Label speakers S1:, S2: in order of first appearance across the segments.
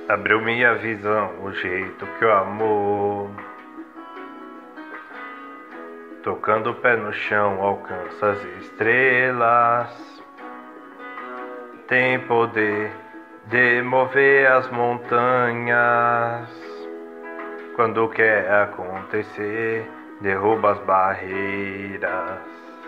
S1: Abriu minha visão, o jeito que o amor, tocando o pé no chão, alcança as estrelas. Tem poder de mover as montanhas. Quando quer acontecer, derruba as barreiras.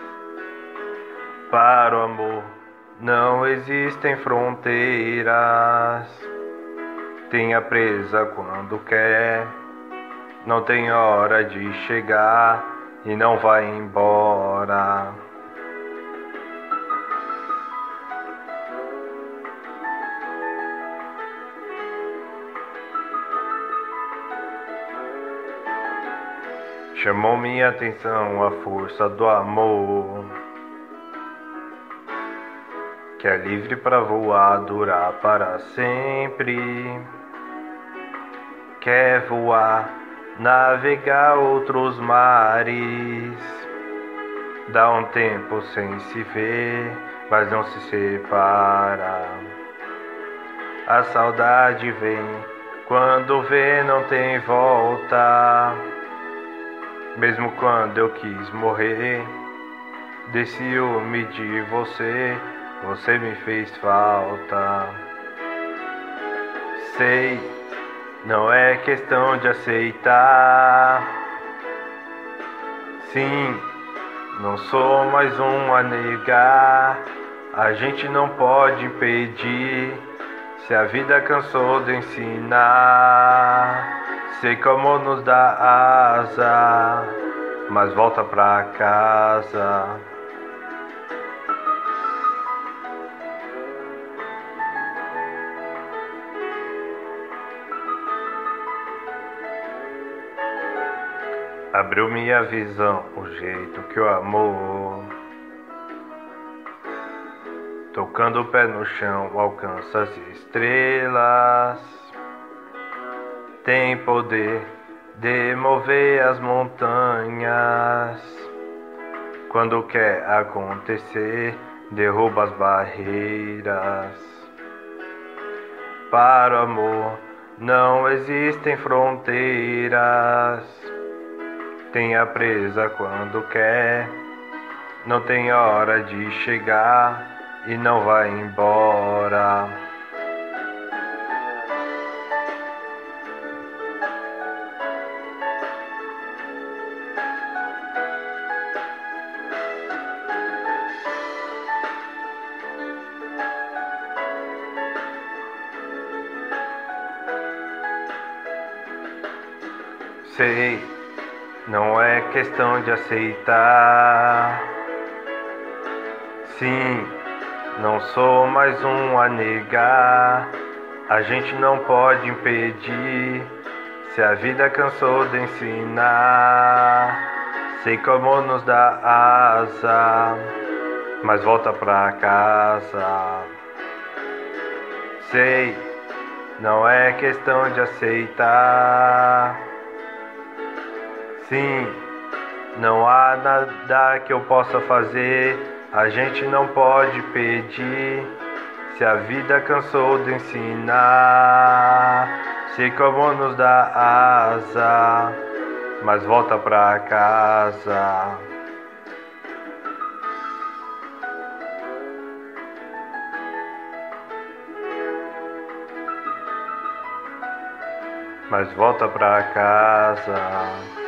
S1: Para o amor não existem fronteiras. Tenha presa quando quer, não tem hora de chegar e não vai embora. Chamou minha atenção a força do amor, que é livre para voar, durar para sempre. Quer voar, navegar outros mares. Dá um tempo sem se ver, mas não se separa. A saudade vem, quando vê não tem volta. Mesmo quando eu quis morrer, de ciúme de você, você me fez falta. Sei, não é questão de aceitar. Sim, não sou mais um a negar. A gente não pode impedir, se a vida cansou de ensinar. Sei como nos dá asa, mas volta pra casa. Abriu minha visão, o jeito que o amor, tocando o pé no chão, alcança as estrelas. Tem poder de mover as montanhas. Quando quer acontecer, derruba as barreiras. Para o amor não existem fronteiras. Tenha presa quando quer, não tem hora de chegar e não vai embora. Sei, não é questão de aceitar. Sim, não sou mais um a negar. A gente não pode impedir, se a vida cansou de ensinar. Sei como nos dá asa, mas volta pra casa. Sei, não é questão de aceitar. Sim, não há nada que eu possa fazer, a gente não pode pedir, se a vida cansou de ensinar. Sei como nos dá asa, mas volta pra casa. Mas volta pra casa.